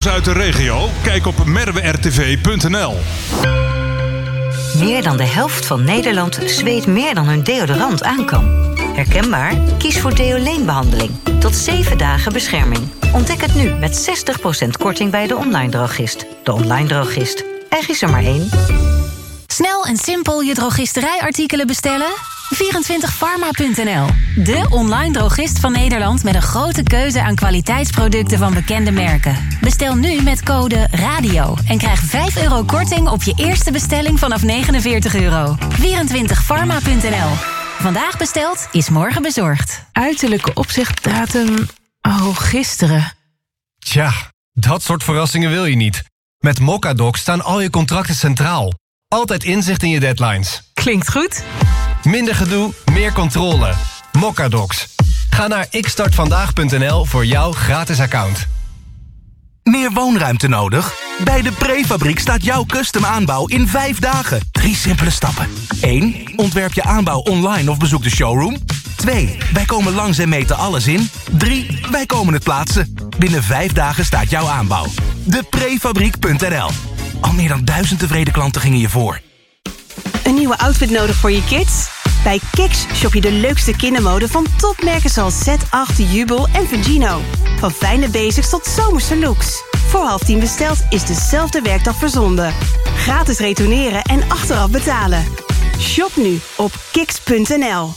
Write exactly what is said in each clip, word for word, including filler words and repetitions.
Uit de regio? Kijk op merwe r t v punt n l. Meer dan de helft van Nederland zweet meer dan hun deodorant aan kan. Herkenbaar? Kies voor Deoleen-behandeling. Tot zeven dagen bescherming. Ontdek het nu met zestig procent korting bij de online drogist. De online drogist. Er is er maar één. Snel en simpel je drogisterijartikelen bestellen? vierentwintig pharma punt n l. De online drogist van Nederland met een grote keuze aan kwaliteitsproducten van bekende merken. Bestel nu met code RADIO en krijg vijf euro korting op je eerste bestelling vanaf negenenveertig euro. vierentwintig pharma punt n l. Vandaag besteld is morgen bezorgd. Uiterlijke opzichtdatum... Oh, gisteren. Tja, dat soort verrassingen wil je niet. Met Mocadoc staan al je contracten centraal. Altijd inzicht in je deadlines. Klinkt goed. Minder gedoe, meer controle. Mocadocs. Ga naar ik start vandaag punt n l voor jouw gratis account. Meer woonruimte nodig? Bij de Prefabriek staat jouw custom aanbouw in vijf dagen. Drie simpele stappen. één. Ontwerp je aanbouw online of bezoek de showroom. twee. Wij komen langs en meten alles in. drie. Wij komen het plaatsen. Binnen vijf dagen staat jouw aanbouw. de prefabriek punt n l. Al meer dan duizend tevreden klanten gingen je voor. Een nieuwe outfit nodig voor je kids? Bij Kiks shop je de leukste kindermode van topmerken zoals Z acht, Jubel en Vigino. Van fijne basics tot zomerse looks. Voor half tien besteld is dezelfde werkdag verzonden. Gratis retourneren en achteraf betalen. Shop nu op kiks punt n l.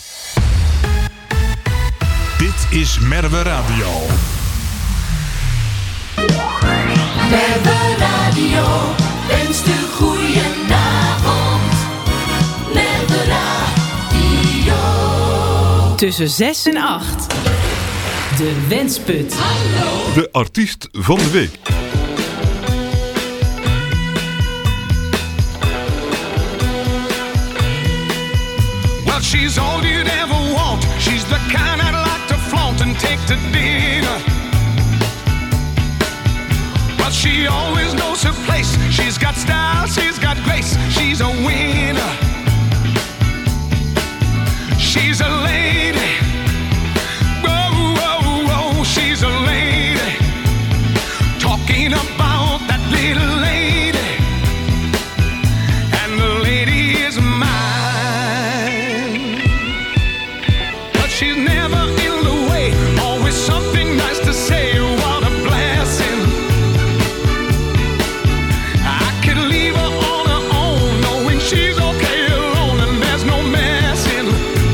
Dit is Merwe Radio. Merwe Radio wenst u goedenavond. Merwe Radio. Tussen zes en acht. De Wensput. Hallo. De artiest van de week. Well, she's all you'd ever want. She's the kind I'd like to flaunt and take to dinner. But she always knows her place. She's got style, she's got grace. She's a winner. She's a lady. Whoa, whoa, whoa. She's a lady. Talking about that little lady. And the lady is mine. But she's never in the way. Always something nice to say. What a blessing. I could leave her on her own, knowing she's okay alone and there's no messing.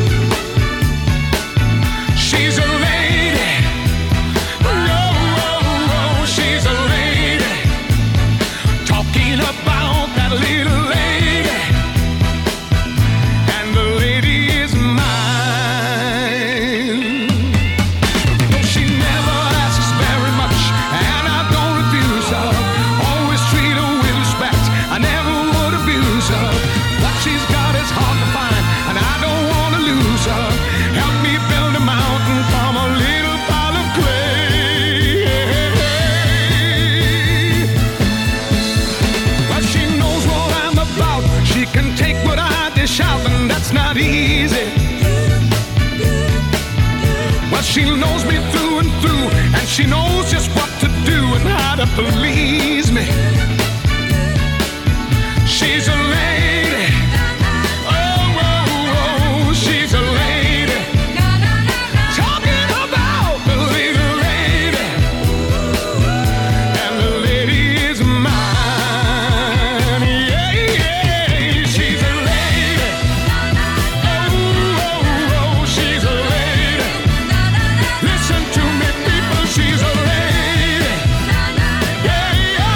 She's a lady. Whoa, whoa, whoa. She's a lady. Talking about that little lady. And the lady is mine. No, she never asks very much, and I don't refuse her. Always treat her with respect. I never would abuse her. What she's got is hard to find, and I don't want to lose her. Help me build a mountain from a little pile of clay. Well, she knows what I'm about. She can take what I dish out, and that's not easy. Well, she knows me through and through, and she knows just what to do and how to please me. She's a lady. Oh, oh, oh, she's a lady. Talking about the little lady. And the lady is mine. Yeah, yeah, she's a lady. Oh, oh, oh, she's a lady. Listen to me, people, she's a lady. Yeah, yeah.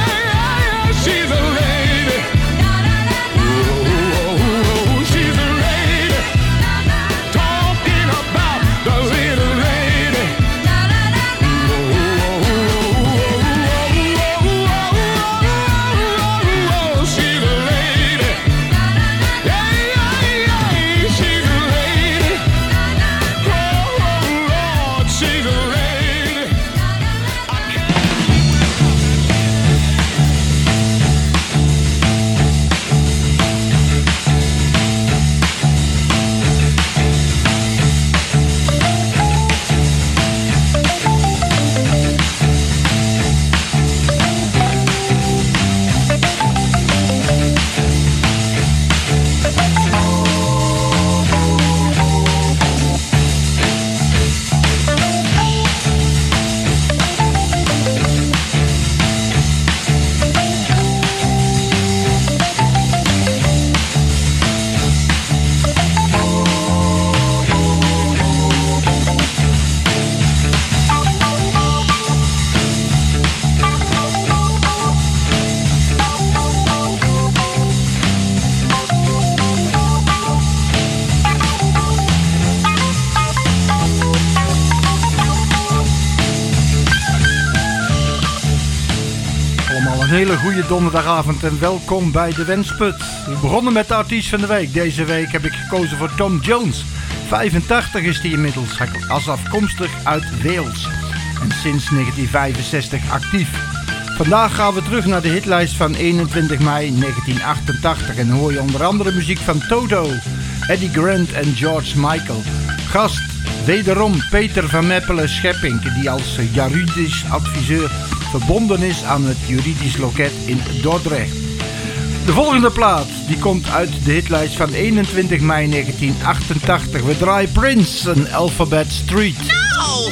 allemaal een hele goede donderdagavond en welkom bij de Wensput. We begonnen met de artiest van de week. Deze week heb ik gekozen voor Tom Jones. vijfentachtig is hij inmiddels, als afkomstig uit Wales. En sinds negentien vijfenzestig actief. Vandaag gaan we terug naar de hitlijst van eenentwintig mei negentien achtentachtig. En hoor je onder andere muziek van Toto, Eddie Grant en George Michael. Gast, wederom Peter van Meppelen-Scheppink, die als juridisch adviseur verbonden is aan het juridisch loket in Dordrecht. De volgende plaat die komt uit de hitlijst van eenentwintig mei negentien achtentachtig. We draaien Prince en Alphabet Street. No!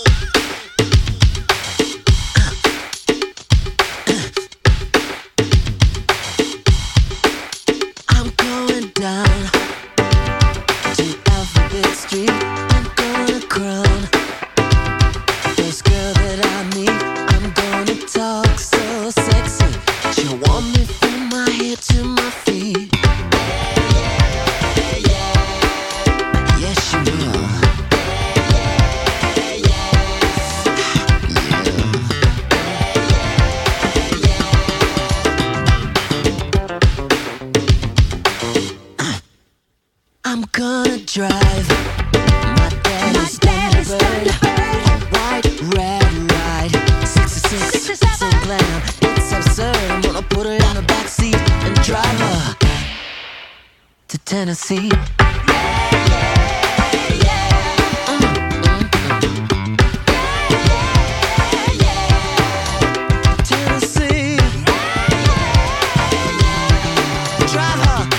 I'm going down to Alphabet Street. I'm gonna crown this girl that I meet. I'm gonna talk so sexy. She'll want me from my head to my feet. Yes, she will. I'm gonna drive my daddy's Thunderbird, a white red ride, sixty-six, so glam, it's absurd. I'm gonna put her in the backseat and drive her to Tennessee. Tennessee, drive her.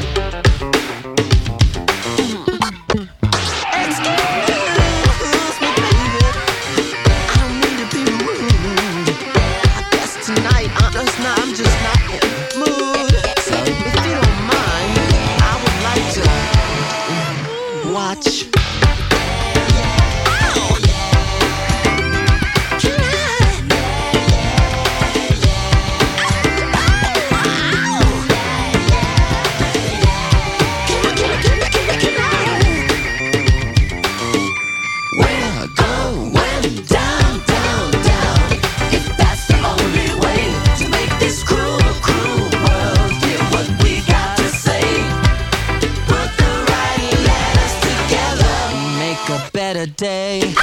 Day.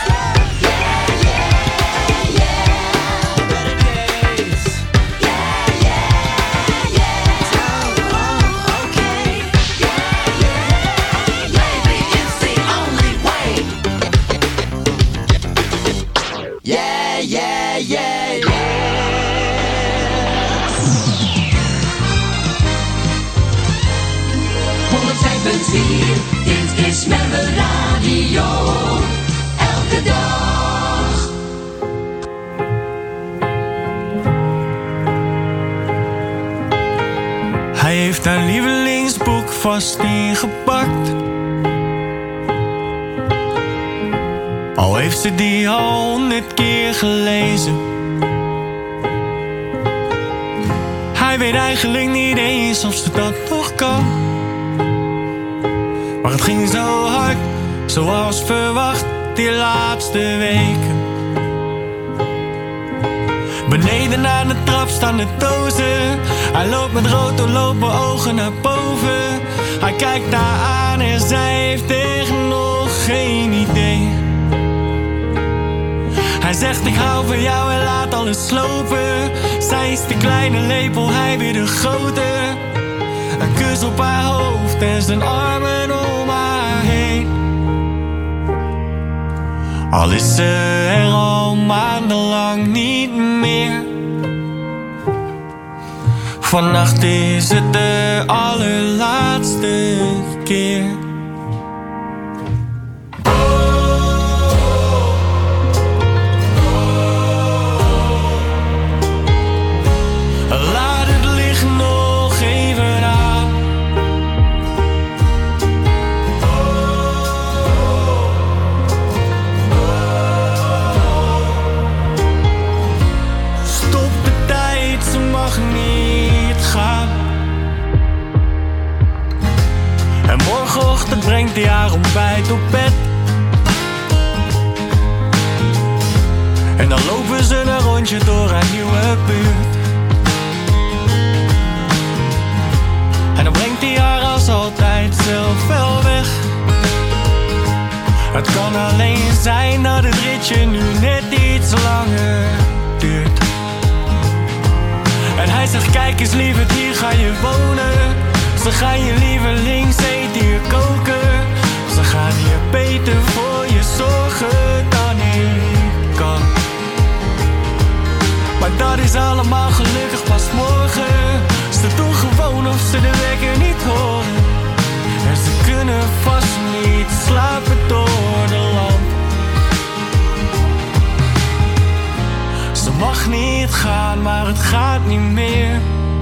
Dit is Merwe Radio. Elke dag. Hij heeft haar lievelingsboek vast ingepakt. Al heeft ze die al honderd keer gelezen. Hij weet eigenlijk niet eens of ze dat nog kan. Maar het ging zo hard, zoals verwacht, die laatste weken. Beneden aan de trap staan de dozen. Hij loopt met rood doorlopen ogen naar boven. Hij kijkt haar aan en zij heeft echt nog geen idee. Hij zegt ik hou van jou en laat alles slopen. Zij is de kleine lepel, hij weer de grote. Een kus op haar hoofd en zijn armen om haar heen. Al is ze er al maandenlang niet meer. Vannacht is het de allerlaatste keer. Laat het licht nog even aan. Stop de tijd, ze mag niet gaan. En morgenochtend brengt hij haar ontbijt op bed. En dan lopen ze een rondje door haar nieuwe buurt. liedje nu net iets langer duurt. En hij zegt kijk eens lieverd, hier ga je wonen. Ze gaan je lievelingseet hier koken. Ze gaan hier beter voor je zorgen dan ik kan. Maar dat is allemaal gelukkig pas morgen. Ze doen gewoon of ze de wekker niet horen. En ze kunnen vast niet slapen door de lamp. Ze mag niet gaan, maar het gaat niet meer.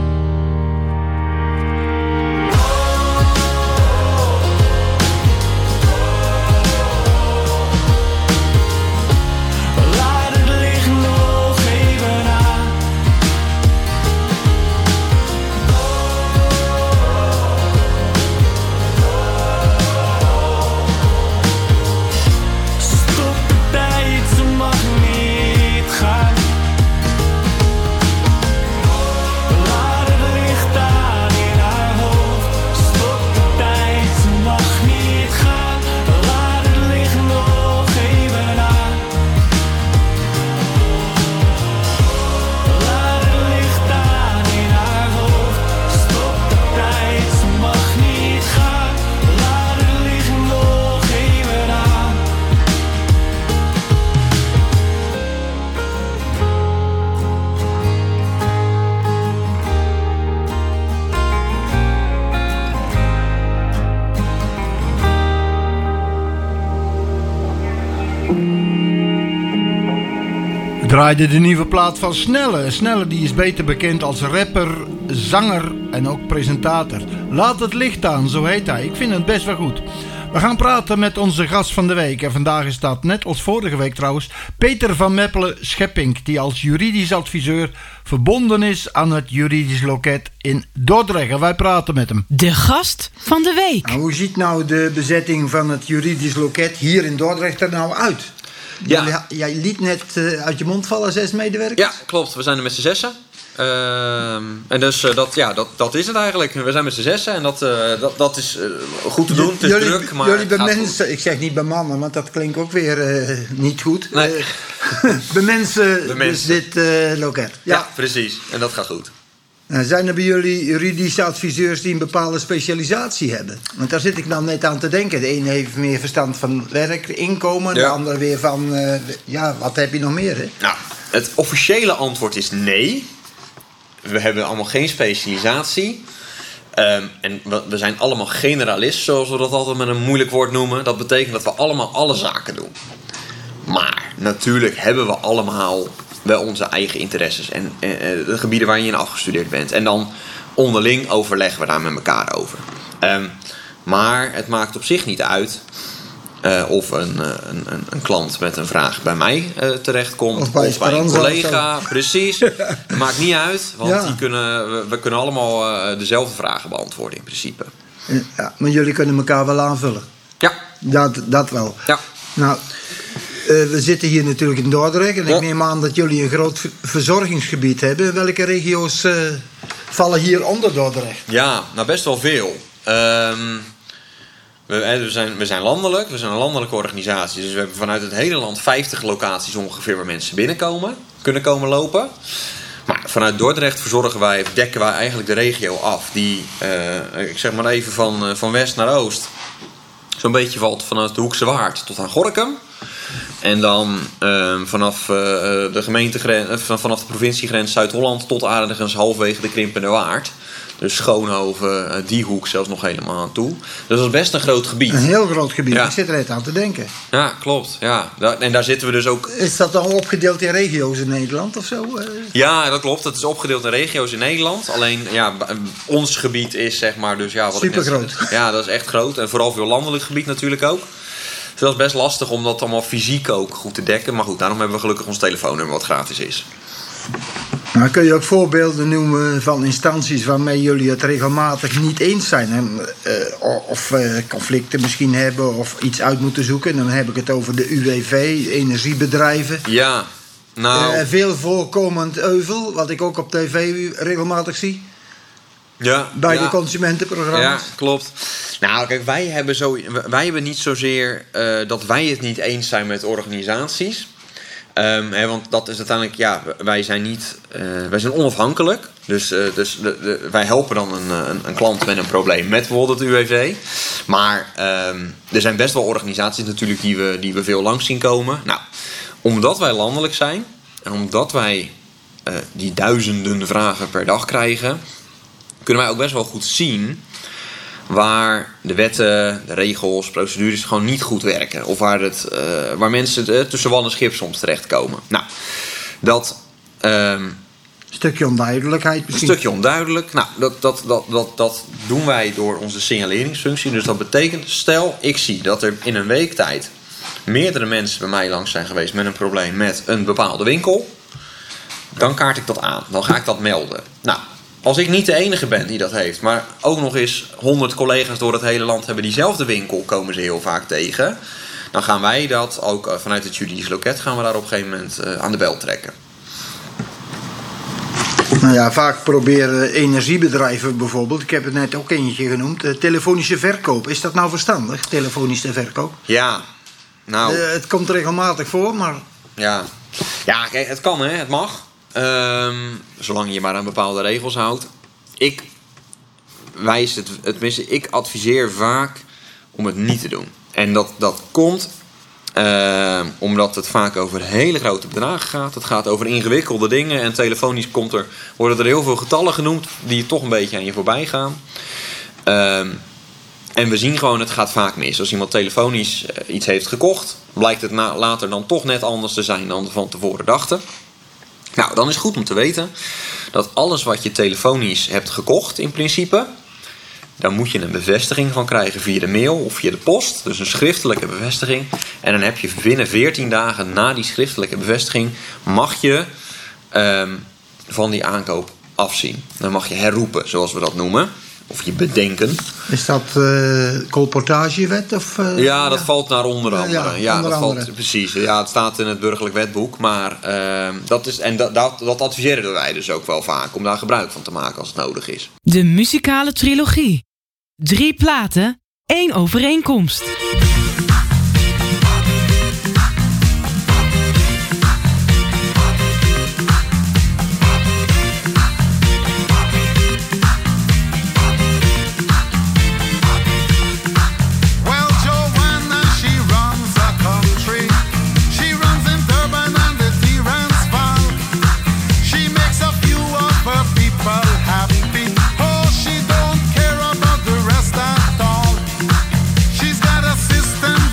Draaide de nieuwe plaat van Snelle. Snelle die is beter bekend als rapper, zanger en ook presentator. Laat het licht aan, zo heet hij. Ik vind het best wel goed. We gaan praten met onze gast van de week. En vandaag is dat, net als vorige week trouwens, Peter van Meppelen-Scheppink, die als juridisch adviseur verbonden is aan het juridisch loket in Dordrecht. En wij praten met hem. De gast van de week. Nou, hoe ziet nou de bezetting van het juridisch loket hier in Dordrecht er nou uit? Ja. Jij liet net uh, uit je mond vallen zes medewerkers? Ja, klopt. We zijn er met z'n zessen. Uh, en dus uh, dat, ja, dat, dat is het eigenlijk. We zijn met z'n zessen en dat, uh, dat, dat is uh, goed te doen. Het is jullie, druk, maar jullie het gaat bemensen, goed. ik zeg niet bemannen, want dat klinkt ook weer uh, niet goed. Nee. Uh, bemensen, bemensen dus dit uh, loket. Ja. ja, precies. En dat gaat goed. Nou, zijn er bij jullie juridische adviseurs die een bepaalde specialisatie hebben? Want daar zit ik dan net aan te denken. De ene heeft meer verstand van werk, inkomen. Ja. De andere weer van, uh, ja, wat heb je nog meer, hè? Nou, het officiële antwoord is nee. We hebben allemaal geen specialisatie. Um, en we, we zijn allemaal generalist, zoals we dat altijd met een moeilijk woord noemen. Dat betekent dat we allemaal alle zaken doen. Maar natuurlijk hebben we allemaal wel onze eigen interesses en uh, de gebieden waar je in afgestudeerd bent. En dan onderling overleggen we daar met elkaar over. Um, maar het maakt op zich niet uit uh, of een, uh, een, een, een klant met een vraag bij mij uh, terechtkomt. Of bij, of bij een collega. Precies. Het maakt niet uit, want ja. die kunnen, we, we kunnen allemaal uh, dezelfde vragen beantwoorden in principe. Ja, maar jullie kunnen elkaar wel aanvullen. Ja. Dat, dat wel. Ja. Nou, Uh, we zitten hier natuurlijk in Dordrecht. En ja. ik neem aan dat jullie een groot verzorgingsgebied hebben. Welke regio's uh, vallen hier onder Dordrecht? Ja, nou best wel veel. Um, we, we, zijn, we zijn landelijk. We zijn een landelijke organisatie. Dus we hebben vanuit het hele land vijftig locaties ongeveer waar mensen binnenkomen. Kunnen komen lopen. Maar vanuit Dordrecht verzorgen wij, dekken wij eigenlijk de regio af. Die, uh, ik zeg maar even van, uh, van west naar oost. Zo'n beetje valt vanuit de Hoekse Waard tot aan Gorinchem. En dan uh, vanaf, uh, de gemeentegrens, uh, vanaf de provinciegrens Zuid-Holland tot aardigens halfwege de Krimpende Waard. Dus Schoonhoven, uh, die hoek zelfs nog helemaal aan toe. Dus dat is best een groot gebied. Een heel groot gebied, ja. Ik zit er net aan te denken. Ja, klopt. Ja. En daar zitten we dus ook. Is dat dan opgedeeld in regio's in Nederland of zo? Ja, dat klopt. Het is opgedeeld in regio's in Nederland. Alleen, ja, ons gebied is zeg maar dus ja, wat supergroot. Ja, dat is echt groot. En vooral veel landelijk gebied natuurlijk ook. Dus dat is best lastig om dat allemaal fysiek ook goed te dekken. Maar goed, daarom hebben we gelukkig ons telefoonnummer wat gratis is. Nou, kun je ook voorbeelden noemen van instanties waarmee jullie het regelmatig niet eens zijn? En, uh, of uh, conflicten misschien hebben of iets uit moeten zoeken. Dan heb ik het over de U W V, energiebedrijven. Ja, nou... Uh, veel voorkomend euvel, wat ik ook op tv regelmatig zie. Ja, bij ja. de consumentenprogramma's. Ja, klopt. Nou, kijk, wij hebben, zo, wij hebben niet zozeer uh, dat wij het niet eens zijn met organisaties. Um, hè, want dat is uiteindelijk, ja, wij zijn niet, uh, wij zijn onafhankelijk. Dus, uh, dus de, de, wij helpen dan een, een, een klant met een probleem met bijvoorbeeld het U W V. Maar um, er zijn best wel organisaties natuurlijk die we, die we veel langs zien komen. Nou, omdat wij landelijk zijn en omdat wij uh, die duizenden vragen per dag krijgen, kunnen wij ook best wel goed zien waar de wetten, de regels, procedures gewoon niet goed werken. Of waar, het, uh, waar mensen uh, tussen wal en schip soms terechtkomen. Nou, dat... Um, stukje onduidelijkheid misschien. Een stukje onduidelijk. Nou, dat, dat, dat, dat, dat doen wij door onze signaleringsfunctie. Dus dat betekent, stel ik zie dat er in een week tijd meerdere mensen bij mij langs zijn geweest met een probleem met een bepaalde winkel, dan kaart ik dat aan. Dan ga ik dat melden. Nou, als ik niet de enige ben die dat heeft, maar ook nog eens honderd collega's door het hele land hebben diezelfde winkel, komen ze heel vaak tegen, dan gaan wij dat ook vanuit het juridisch loket gaan we daar op een gegeven moment uh, aan de bel trekken. Nou ja, vaak proberen energiebedrijven bijvoorbeeld, ik heb het net ook eentje genoemd, uh, telefonische verkoop. Is dat nou verstandig, telefonische verkoop? Ja, nou... Uh, het komt regelmatig voor, maar... Ja, ja kijk, het kan hè, het mag. Um, zolang je maar aan bepaalde regels houdt. Ik wijs het, tenminste, ik adviseer vaak om het niet te doen. En dat, dat komt uh, omdat het vaak over hele grote bedragen gaat. Het gaat over ingewikkelde dingen. En telefonisch komt er, worden er heel veel getallen genoemd die toch een beetje aan je voorbij gaan. Um, en we zien gewoon, het gaat vaak mis. Als iemand telefonisch uh, iets heeft gekocht, blijkt het na, later dan toch net anders te zijn dan we van tevoren dachten. Nou, dan is het goed om te weten dat alles wat je telefonisch hebt gekocht in principe, daar moet je een bevestiging van krijgen via de mail of via de post. Dus een schriftelijke bevestiging. En dan heb je binnen veertien dagen na die schriftelijke bevestiging mag je um, van die aankoop afzien. Dan mag je herroepen, zoals we dat noemen. Of je bedenken. Is dat uh, colportagewet? Of, uh, ja, dat ja. valt naar onder andere. Ja, ja onder dat andere. valt precies. Ja, het staat in het burgerlijk wetboek. Maar uh, dat is, en dat, dat, dat adviseren wij dus ook wel vaak. Om daar gebruik van te maken als het nodig is. De muzikale trilogie. Drie platen, één overeenkomst. System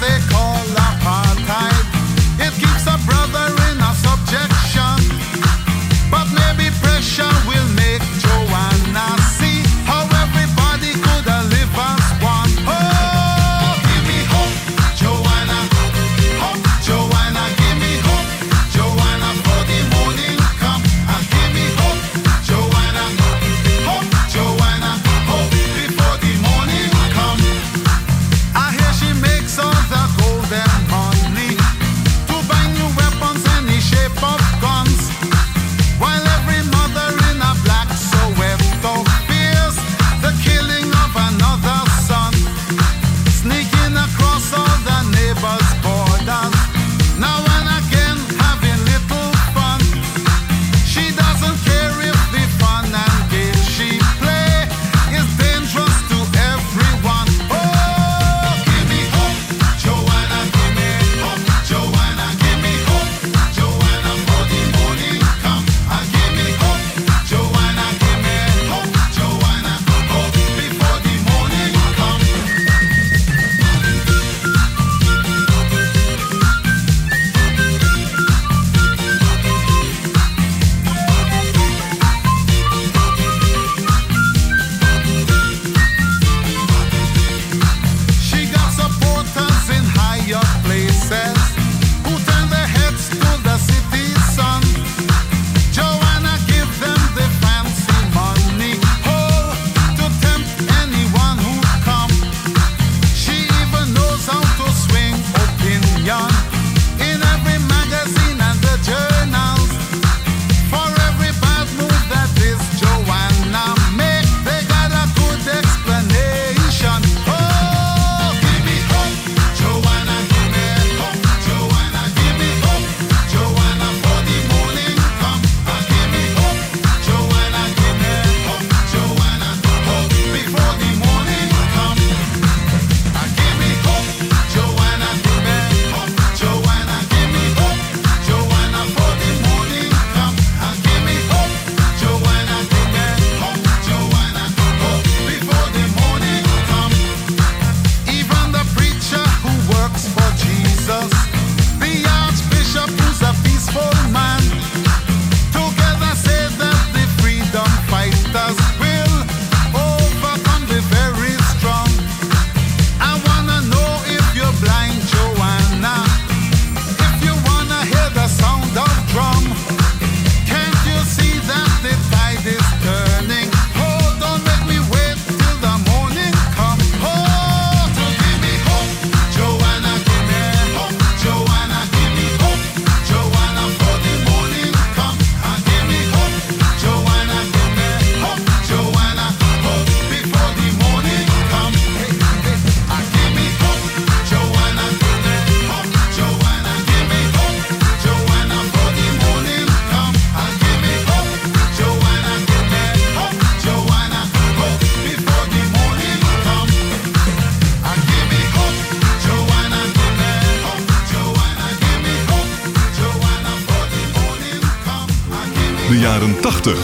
jaren tachtig.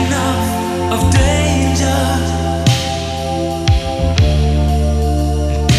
Of danger,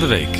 de week.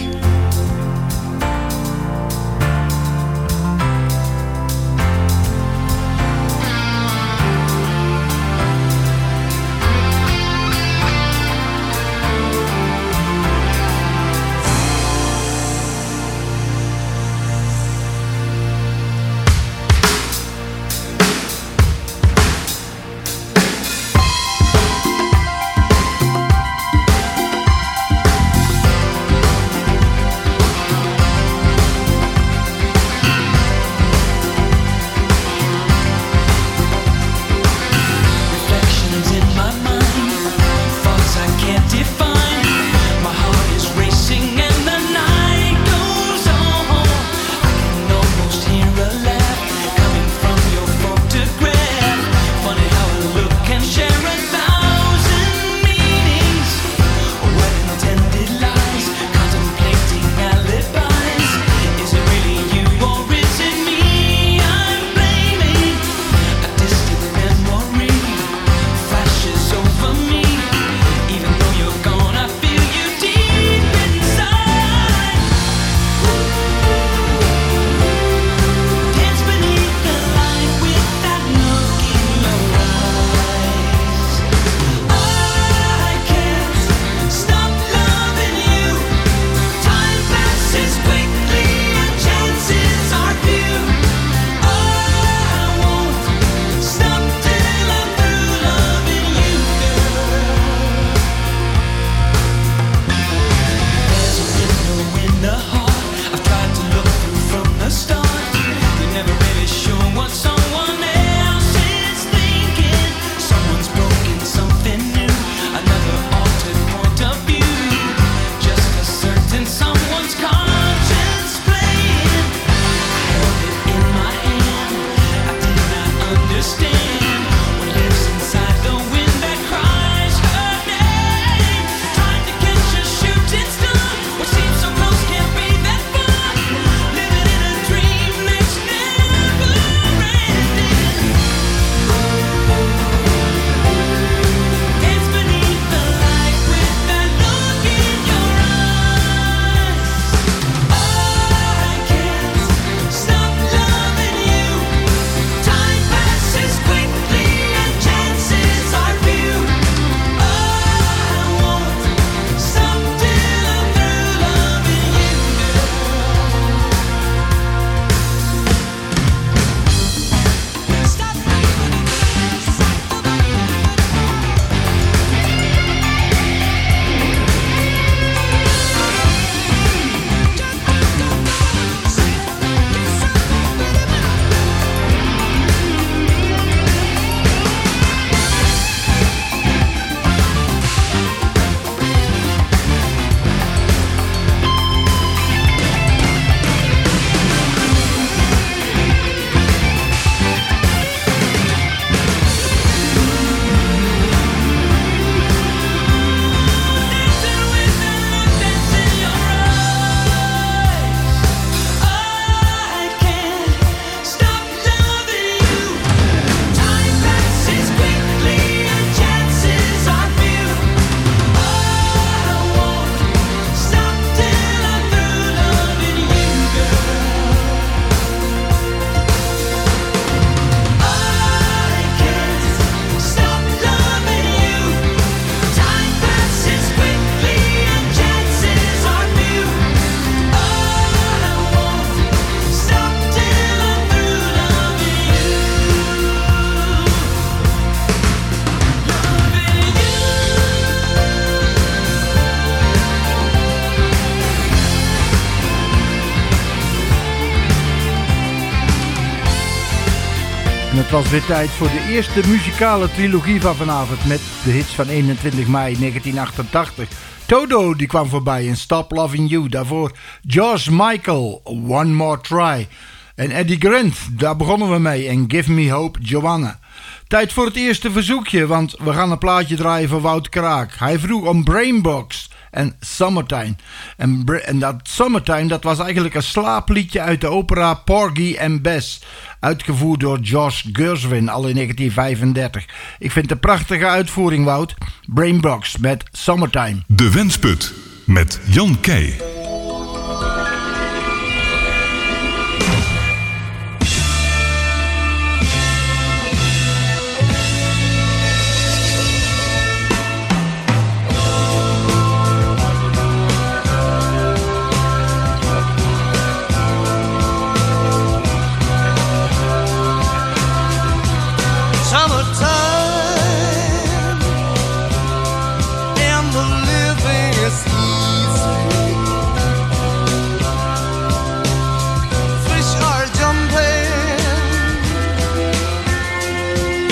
En het was weer tijd voor de eerste muzikale trilogie van vanavond met de hits van eenentwintig mei negentien achtentachtig. Toto die kwam voorbij en Stop Loving You. Daarvoor George Michael, One More Try. En Eddie Grant, daar begonnen we mee. En Give Me Hope, Joanna. Tijd voor het eerste verzoekje, want we gaan een plaatje draaien voor Wout Kraak. Hij vroeg om Brainbox en Summertime. En, en dat Summertime, dat was eigenlijk een slaapliedje uit de opera Porgy and Bess. Uitgevoerd door George Gershwin, al in negentien vijfendertig. Ik vind het een prachtige uitvoering, Wout. Brainbox met Summertime. De Wensput met Jan Keij.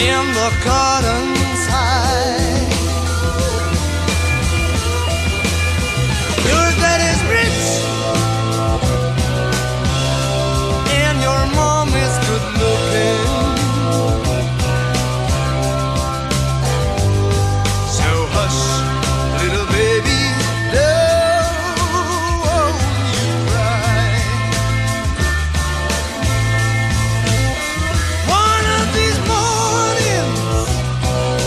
in the gardens high. Your daddy's rich and your mom is good looking. So hush, little baby, don't you cry. One of these mornings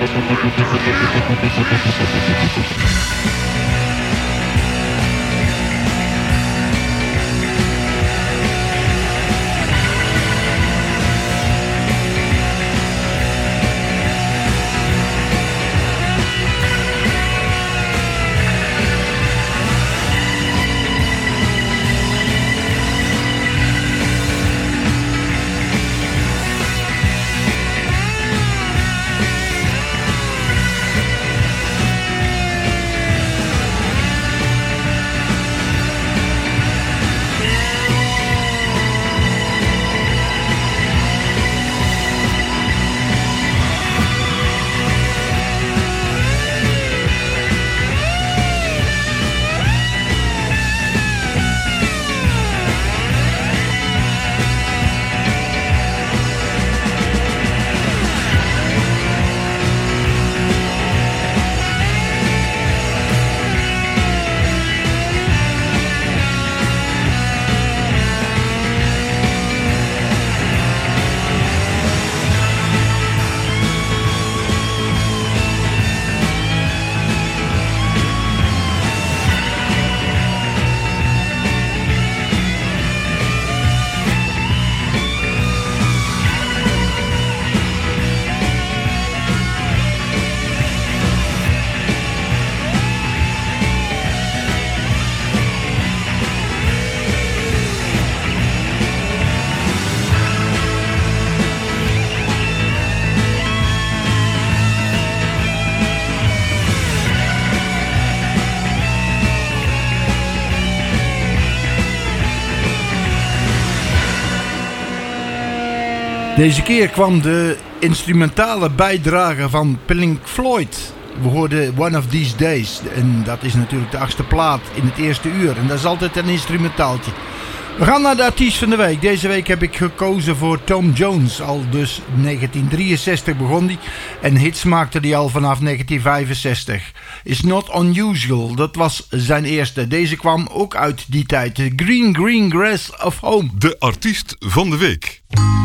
Deze keer kwam de instrumentale bijdrage van Pink Floyd. We hoorden One of These Days. En dat is natuurlijk de achtste plaat in het eerste uur. En dat is altijd een instrumentaaltje. We gaan naar de artiest van de week. Deze week heb ik gekozen voor Tom Jones. Al dus negentien drieënzestig begon hij. En hits maakte hij al vanaf negentien vijfenzestig. Is Not Unusual. Dat was zijn eerste. Deze kwam ook uit die tijd. Green Green Grass of Home. De artiest van de week.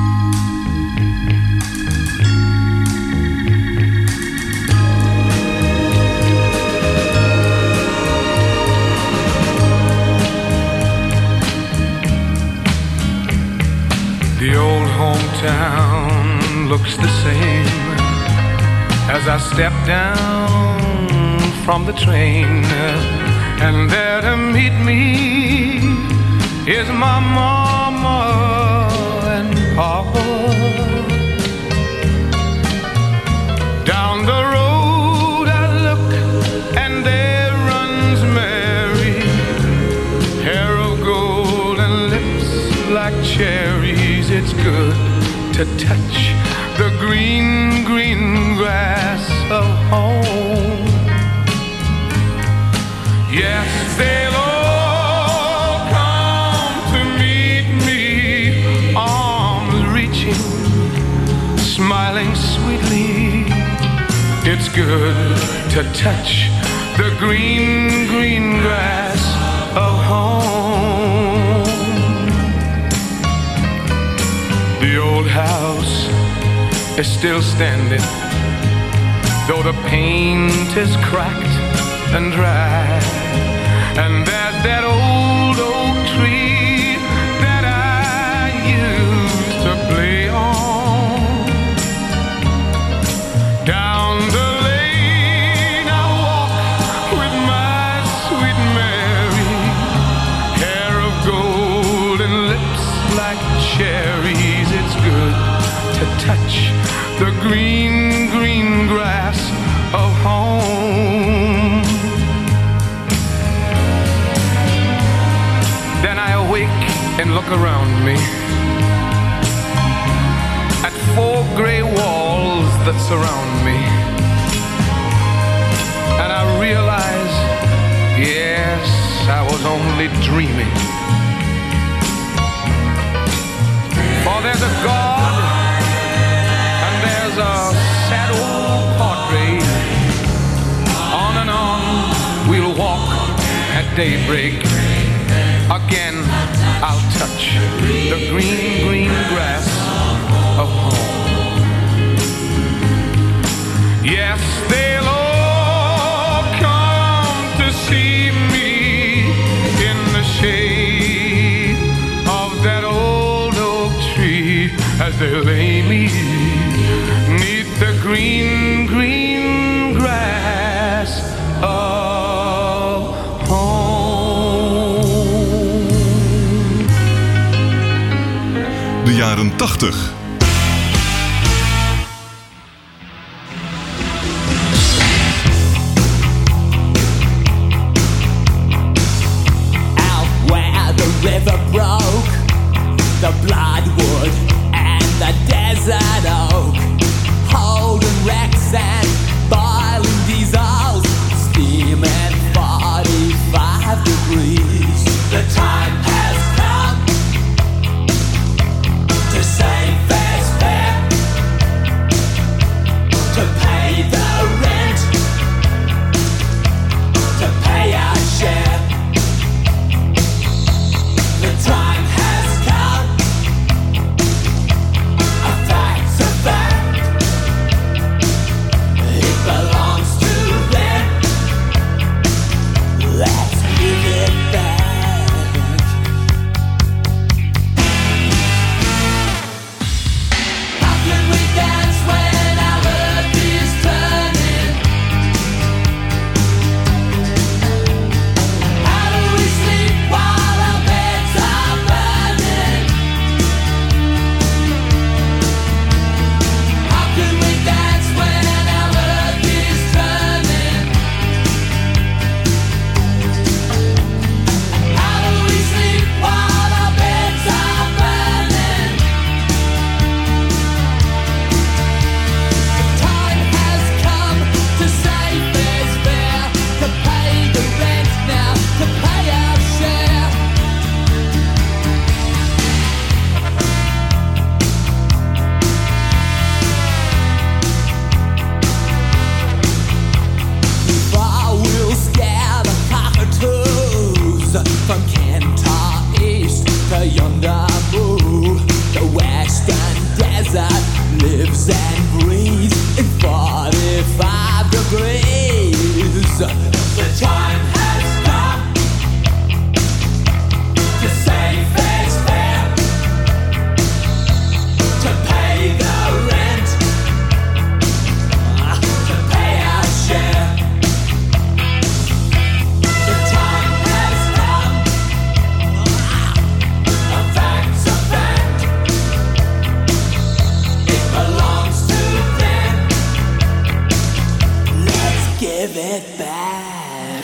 The old hometown looks the same as I step down from the train, and there to meet me is my mama and papa. Down the road I look and there runs Mary, hair of gold and lips like cherries. It's good to touch the green, green grass of home. Yes, they'll all come to meet me, arms reaching, smiling sweetly. It's good to touch the green, green grass of home. The old house is still standing, though the paint is cracked and dry. And there's that old oak tree that I used to play on. Down the lane I walk with my sweet Mary, hair of gold and lips like cherries. It's good to touch the green, green grass of home. Then I awake and look around me at four gray walls that surround me, and I realize, yes, I was only dreaming. For there's a God and there's a sad old portrait. On and on we'll walk at daybreak. Again I'll touch the green, green grass of home. Yes, as they lay me neath the green, green grass of home. De jaren tachtig. River broke, the bloodwood and the desert oak, holding wrecks and boiling diesels, steaming forty-five degrees. The time has come to save fair's fair, to pay the rent, to pay our share. The time has come. A fact's a fact. It belongs to them. Let's give it back. How can we dance when our earth is turning? How do we sleep while our beds are burning? How can we dance when our earth is turning? How do we sleep while our beds are burning? The time has come to save fair's fair, to pay the rent now, to pay our share. Far we'll scare the cockatoos from Kentar East to yonder Moo. The western desert lives and breathes in forty-five degrees. The time has come to save fair's fair, to pay the rent, to pay our share. The time has come. A fact's a fact. It belongs to them. Let's give it back.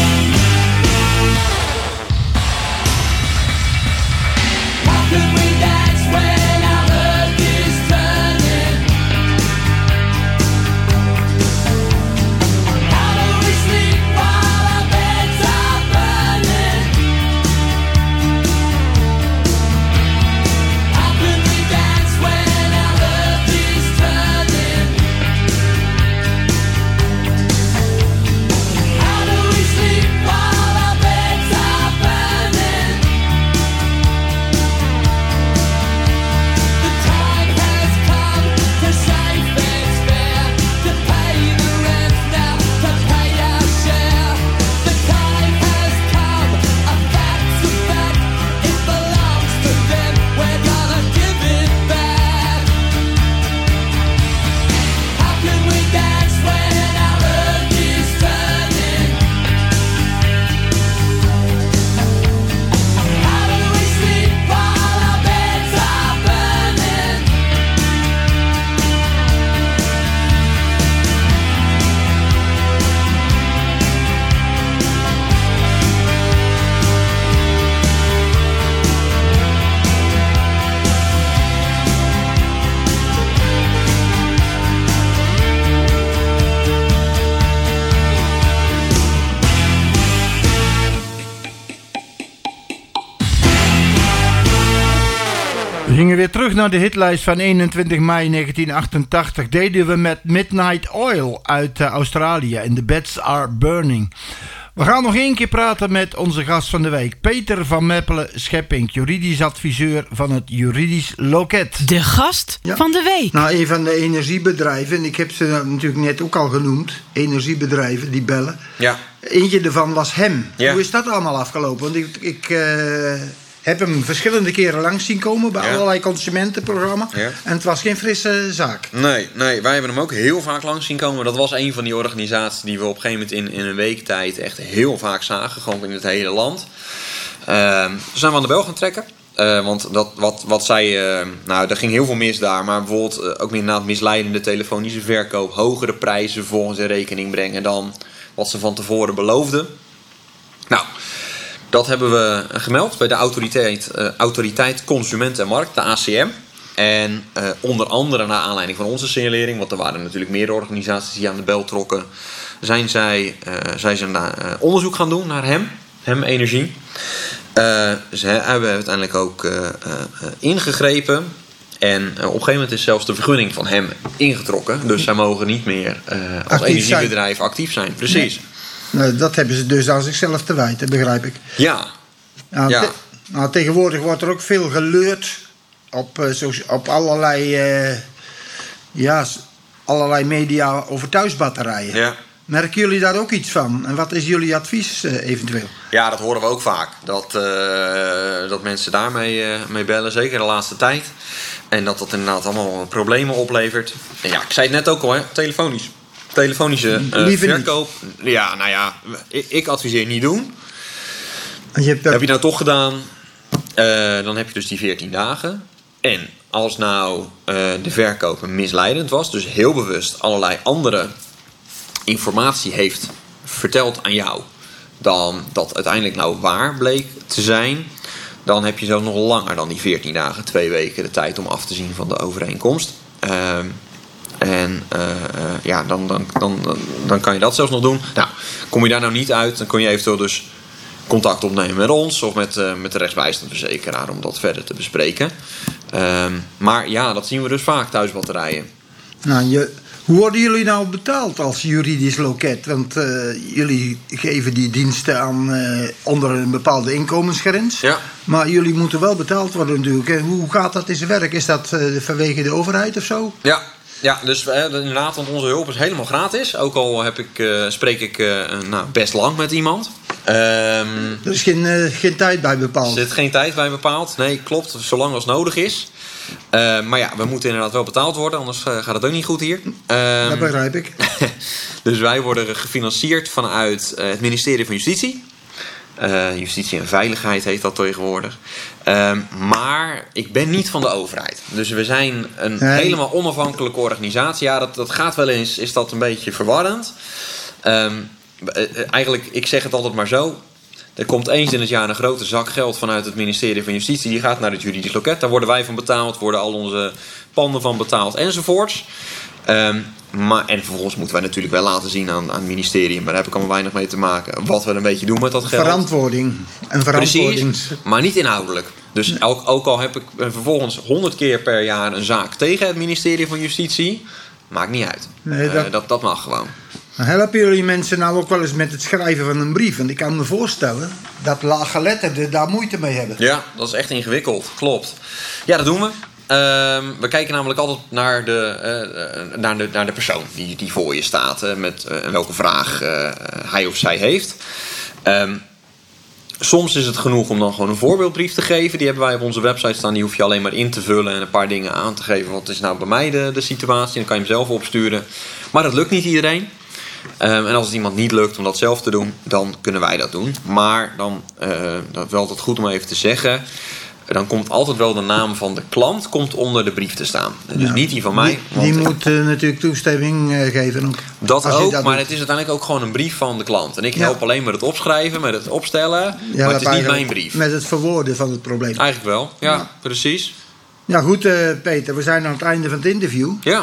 How can we dance when our earth is turning? How do we sleep while our beds are burning? How can we dance when our earth is turning? How do we sleep while our beds are burning? The time has come to save fair's fair, to pay the rent now, to pay our share. The time has come. A fact's a fact. It belongs to them. We're gonna give it back. How can we dance when our earth is turning? How do we sleep while our beds are burning? We gingen weer terug naar de hitlijst van eenentwintig mei negentien achtentachtig. Deden we met Midnight Oil uit uh, Australië en The Beds Are Burning. We gaan nog één keer praten met onze gast van de week. Peter van Meppelen-Scheppink, juridisch adviseur van het Juridisch Loket. De gast Ja. van de week. Nou, een van de energiebedrijven, en ik heb ze natuurlijk net ook al genoemd. Energiebedrijven die bellen. Ja. Eentje ervan was hem. Ja. Hoe is dat allemaal afgelopen? Want ik, ik, uh, heb hem verschillende keren langs zien komen bij Ja. allerlei consumentenprogramma's. Ja. En het was geen frisse zaak. Nee, nee, wij hebben hem ook heel vaak langs zien komen. Dat was een van die organisaties die we op een gegeven moment in, in een week tijd echt heel vaak zagen. Gewoon in het hele land. Uh, toen zijn we aan de bel gaan trekken. Uh, want dat, wat, wat zij... Uh, nou, er ging heel veel mis daar. Maar bijvoorbeeld uh, ook inderdaad misleidende telefonische verkoop. Hogere prijzen volgens in rekening brengen dan wat ze van tevoren beloofden. Nou, dat hebben we gemeld bij de autoriteit, uh, autoriteit Consument en Markt, de A C M. En uh, onder andere naar aanleiding van onze signalering, want er waren natuurlijk meerdere organisaties die aan de bel trokken, zijn zij, uh, zij zijn uh, onderzoek gaan doen naar hem, hem energie. Uh, ze hebben uiteindelijk ook uh, uh, ingegrepen. En uh, op een gegeven moment is zelfs de vergunning van hem ingetrokken. Dus zij mogen niet meer uh, als Actief energiebedrijf zijn. actief zijn. Precies. Nee. Nou, dat hebben ze dus aan zichzelf te wijten, begrijp ik. Ja. Nou, ja. te- nou, tegenwoordig wordt er ook veel geleurd op, uh, zo, op allerlei, uh, ja, s- allerlei media over thuisbatterijen. Ja. Merken jullie daar ook iets van? En wat is jullie advies uh, eventueel? Ja, dat horen we ook vaak. Dat, uh, dat mensen daarmee uh, mee bellen, zeker de laatste tijd. En dat dat inderdaad allemaal problemen oplevert. En ja, ik zei het net ook al, hè, telefonisch. Telefonische uh, Liever verkoop. Ja, nou ja, ik, ik adviseer niet doen. Je hebt dat- Heb je nou toch gedaan, uh, dan heb je dus die veertien dagen. En als nou uh, de verkoop misleidend was, dus heel bewust allerlei andere informatie heeft verteld aan jou, dan dat uiteindelijk nou waar bleek te zijn, dan heb je zo nog langer dan die veertien dagen, twee weken de tijd om af te zien van de overeenkomst. Uh, en uh, uh, ja, dan, dan, dan, dan, dan kan je dat zelfs nog doen. Nou, kom je daar nou niet uit, dan kun je eventueel dus contact opnemen met ons of met, uh, met de rechtsbijstandverzekeraar om dat verder te bespreken. Uh, maar ja, dat zien we dus vaak, thuisbatterijen. Nou, je, hoe worden jullie nou betaald als juridisch loket? Want uh, jullie geven die diensten aan uh, onder een bepaalde inkomensgrens. Ja. Maar jullie moeten wel betaald worden natuurlijk. En hoe gaat dat in zijn werk? Is dat uh, vanwege de overheid of zo? Ja, ja, dus uh, inderdaad, want onze hulp is helemaal gratis. Ook al heb ik, uh, spreek ik uh, nou, best lang met iemand. Um, er is geen, uh, geen tijd bij bepaald. Er zit geen tijd bij bepaald. Nee, klopt. Zolang als nodig is. Uh, maar ja, we moeten inderdaad wel betaald worden. Anders uh, gaat het ook niet goed hier. Um, dat begrijp ik. Dus wij worden gefinancierd vanuit uh, het ministerie van Justitie. Uh, Justitie en Veiligheid heet dat tegenwoordig. Um, maar ik ben niet van de overheid. Dus we zijn een Nee. helemaal onafhankelijke organisatie. Ja, dat, dat gaat wel eens, is dat een beetje verwarrend. Um, uh, eigenlijk, ik zeg het altijd maar zo. Er komt eens in het jaar een grote zak geld vanuit het ministerie van Justitie. Die gaat naar het juridisch loket. Daar worden wij van betaald. Worden al onze panden van betaald enzovoorts. Um, maar, en vervolgens moeten wij natuurlijk wel laten zien aan, aan het ministerie. Maar daar heb ik allemaal weinig mee te maken. Wat we een beetje doen met dat geld. Verantwoording. Een verantwoordings... Precies, maar niet inhoudelijk. Dus ook, ook al heb ik vervolgens honderd keer per jaar een zaak tegen het ministerie van Justitie. Maakt niet uit. Nee, dat- Uh, dat, dat mag gewoon. Maar helpen jullie mensen nou ook wel eens met het schrijven van een brief? Want ik kan me voorstellen dat laaggeletterden daar moeite mee hebben. Ja, dat is echt ingewikkeld. Klopt. Ja, dat doen we. Ehm, we kijken namelijk altijd naar de, uh, naar de, naar de persoon die, die voor je staat. Uh, met uh, welke vraag uh, hij of zij heeft. Um, soms is het genoeg om dan gewoon een voorbeeldbrief te geven. Die hebben wij op onze website staan. Die hoef je alleen maar in te vullen en een paar dingen aan te geven. Wat is nou bij mij de, de situatie? Dan kan je hem zelf opsturen. Maar dat lukt niet iedereen. Um, en als het iemand niet lukt om dat zelf te doen, dan kunnen wij dat doen. Maar dan uh, dat is wel altijd goed om even te zeggen. Dan komt altijd wel de naam van de klant komt onder de brief te staan. Dus Ja. niet die van mij. Die, die want moet uh, natuurlijk toestemming uh, geven. Ook, dat als je ook, dat maar doet. het is uiteindelijk ook gewoon een brief van de klant. En ik Ja. help alleen met het opschrijven, met het opstellen. Ja, maar het dat is niet eigenlijk mijn brief. Met het verwoorden van het probleem. Eigenlijk wel, ja, Ja. precies. Ja, goed, uh, Peter, we zijn aan het einde van het interview. Ja.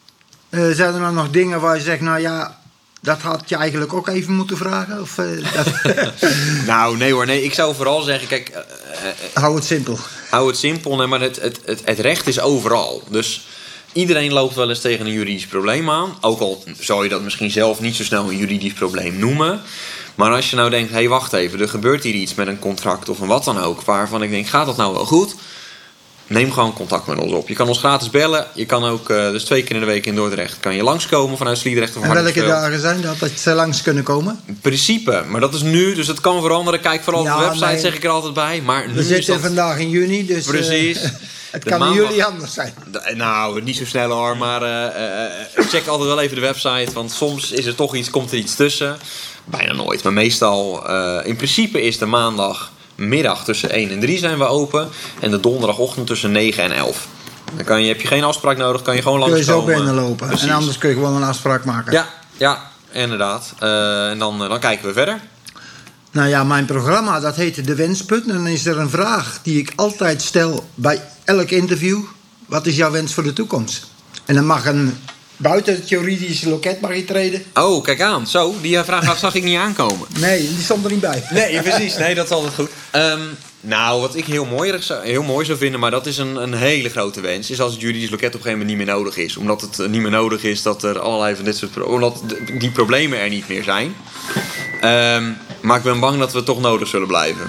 Uh, zijn er nou nog dingen waar je zegt, nou ja, dat had je eigenlijk ook even moeten vragen? Of, uh, dat... Nou, nee hoor, nee. Ik zou vooral zeggen, kijk... Uh, uh, hou het simpel. Hou het simpel, nee, maar het, het, het, het recht is overal. Dus iedereen loopt wel eens tegen een juridisch probleem aan. Ook al zou je dat misschien zelf niet zo snel een juridisch probleem noemen. Maar als je nou denkt, hé, hey, wacht even, er gebeurt hier iets met een contract of een wat dan ook, waarvan ik denk, gaat dat nou wel goed? neem gewoon contact met ons op. Je kan ons gratis bellen. Je kan ook, uh, dus twee keer in de week in Dordrecht, kan je langskomen vanuit Sliedrecht of En welke Hardingsveld. dagen zijn dat, dat ze langs kunnen komen? In principe, maar dat is nu, dus het kan veranderen. Kijk vooral Ja, op de website, nee. zeg ik er altijd bij. Maar nu We is zitten dat... vandaag in juni, dus Precies. uh, het De kan in maandag- juli anders zijn. D- Nou, niet zo snel hoor, maar uh, uh, check altijd wel even de website. Want soms is er toch iets, komt er iets tussen. Bijna nooit, maar meestal. Uh, in principe is de maandagmiddag tussen één en drie zijn we open. En de donderdagochtend tussen negen en elf. Dan kan je, heb je geen afspraak nodig, kan je gewoon Kun je zo langskomen. binnenlopen. Precies. En anders kun je gewoon een afspraak maken. Ja, ja, inderdaad. Uh, en dan, uh, dan kijken we verder. Nou ja, mijn programma, dat heet De Wensput. En dan is er een vraag die ik altijd stel bij elk interview. Wat is jouw wens voor de toekomst? En dan mag een buiten het juridische loket mag je treden. Oh, kijk aan. Zo, die vraag zag ik niet aankomen. Nee, die stond er niet bij. Nee, precies. Nee, dat is altijd goed. Um, nou, wat ik heel mooi, zou, heel mooi zou vinden, maar dat is een, een hele grote wens, is als het juridisch loket op een gegeven moment niet meer nodig is. Omdat het uh, niet meer nodig is dat er allerlei van dit soort pro- omdat d- die problemen er niet meer zijn. Um, maar ik ben bang dat we toch nodig zullen blijven.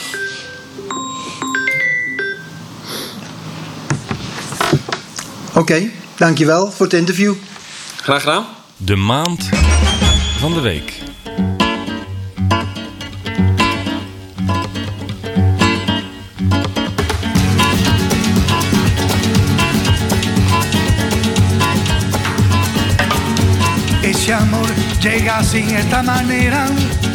Oké, okay, dankjewel voor het interview. Graag gedaan. De maand van de week. Ese amor llega sin esta manera,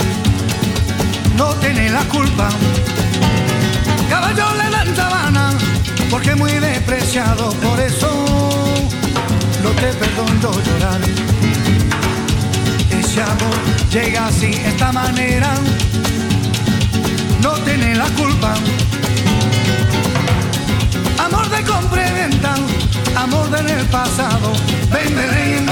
no tiene la culpa. Caballo le dan sabana, porque muy despreciado, por eso no te perdono llorar. Ese amor llega sin esta manera, no tiene la culpa. Amor de compra y venta, amor del pasado, ven, ven, ven.